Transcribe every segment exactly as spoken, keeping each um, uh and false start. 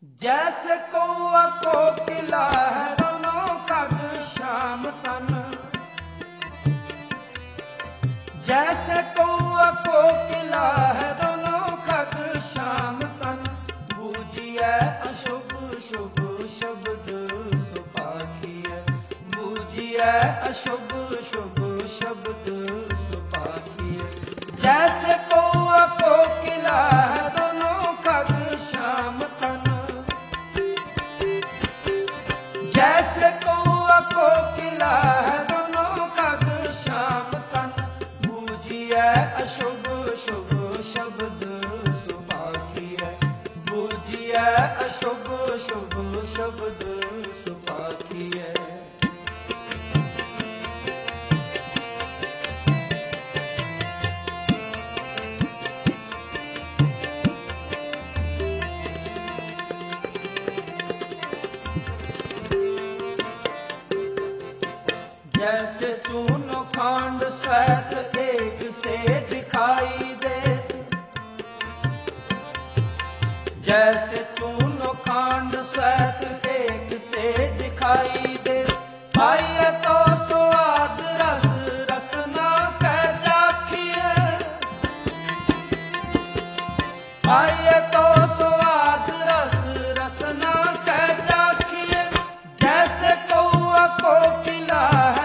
जैसे कौआ कोकिला है दोनों कग श्याम तन। जैसे कौआ कोकिला है दोनों कग श्याम तन। बूझिए अशुभ शुभ शब्द सुपाखिए। बूझिए अशुभ शुभ शब्द सुपाखिए। जैसे कौआ कोकिला है दोनों कग श्याम तन। जैसे कौआ कोकिला है दोनों कग श्याम तन। बूझिए अशुभ शुभ शब्द सुपाखिए। बूझिए अशुभ शुभ शब्द सुपाखिए। जैसे चूनो खांड सहित एक से दिखाई दे। जैसे चूनो खांड सहित एक से दिखाई दे। पाइए तो स्वाद रस रसना कह जाखिए। पाइए तो स्वाद रस रसना कह जाखिए। जैसे कौआ कोकिला है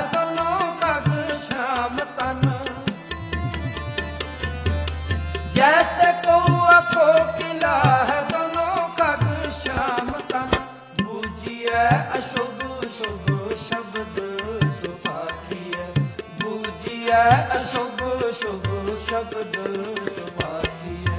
जैसे कौआ कोकिला है दोनों कग श्याम तन। बूझिए अशुभ शुभ शब्द सुपाखिए। बूझिए अशुभ शुभ शब्द सुपाखिए।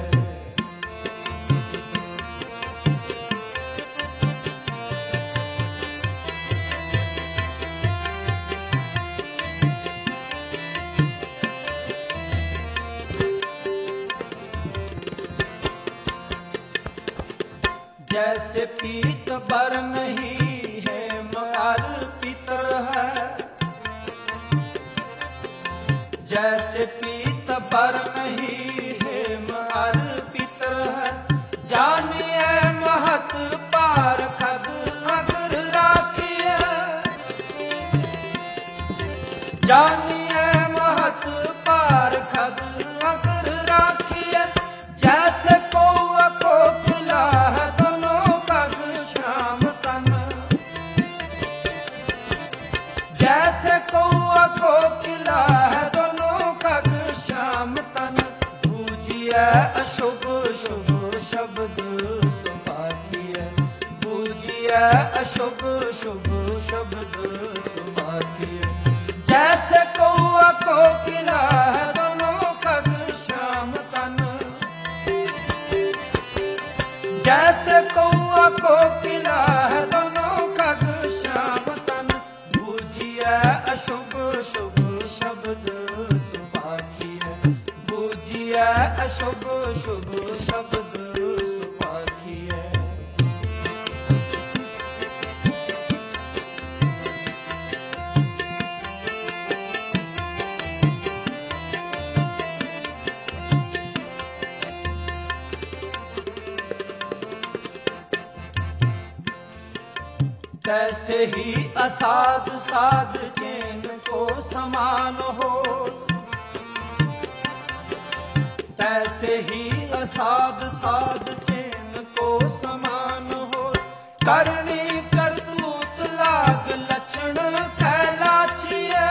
जैसे पीत बर नहीं है मगर पितर है। जैसे पीत बर नहीं है मगर पितर है। जानिए महत पार खद अगर राखिए। जानिए महत पार खद अगर राखिए। जैसे कौआ कोकिला है जैसे कौआ कोकिला है दोनों कग श्याम तन। बूझिए अशुभ शुभ शब्द सुपाखिए। बूझिए अशुभ शुभ शब्द सुपाखिए। जैसे कौआ कोकिला है दोनों कग श्याम तन। जैसे कौआ कोकिला है दोनों कग श्याम तन। बूझिए अशुभ शुभ शब्द सुपाखिए। बूझिए अशुभ शुभ शब्द सुपाखिए। तैसे ही असाध साध चैन को समान हो। तैसे ही असाध साध चैन को समान हो। करनी करतूत लाग लक्षण कहलाचिए।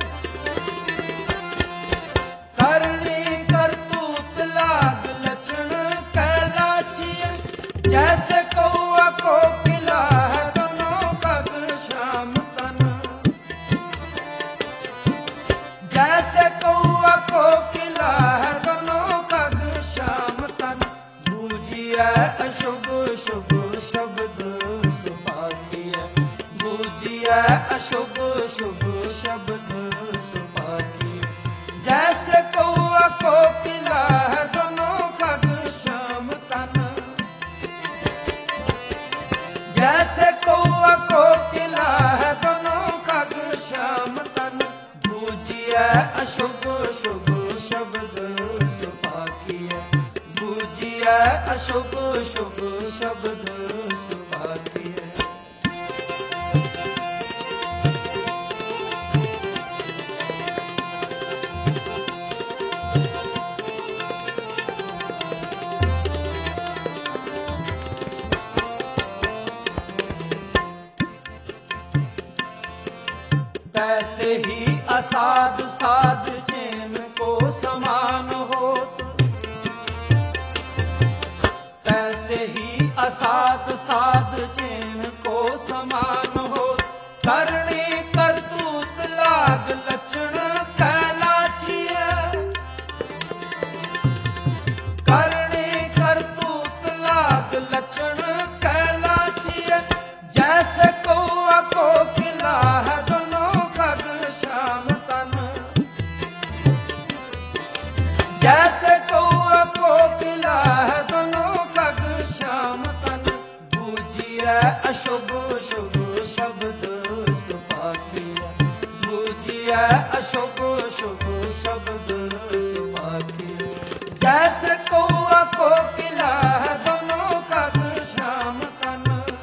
करनी करतूत लाग लक्षण कहलाचिए। जैसे कौआ कोकिला है जैसे कौआ कोकिला है दोनों कग श्याम तन। बूझिए अशुभ शुभ शब्द सुपाखिए। बूझिए अशुभ शुभ शब्द सुपाखिए। जैसे कौआ कोकिला है दोनों कग श्याम तन। जैसे कौआ कोकिला है दोनों कग श्याम तन। बूझिए अशुभ शुभ शब्द सुपाखिए। बूझिए अशुभ शुभ शब्द सुभाखिए। तैसे ही असाध साध चैन को समान होत, तैसे ही असाध साध चैन को समान होत। करणी करतूत लाग लक्षण कैलाचिय, करणी करतूत लाग लक्षण कैलाचिय। जैसे कौआ को खिला है जैसे कौआ को पिला है दोनों खग श्याम तन। बूझिए अशुभ शुभ शब्द सुभाखिए, बूझिए अशुभ शुभ शब्द सुभाखिए। जैसे कौआ को पिला है दोनों खग श्याम तन,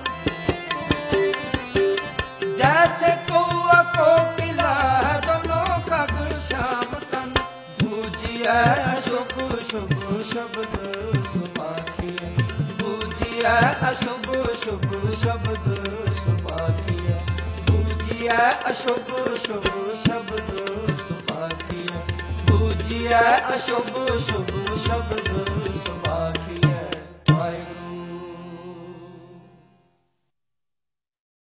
जैसे कौआ को पिला है दोनों खग श्याम तन। बूझिए अशुभ शुभ शब्द सुभाखिए, बूझिए अशुभ शुभ शब्द सुभाखिए, बूझिए अशुभ शुभ शब्द सुभाखिए, बूझिए अशुभ शुभ शब्द सुभाखिए।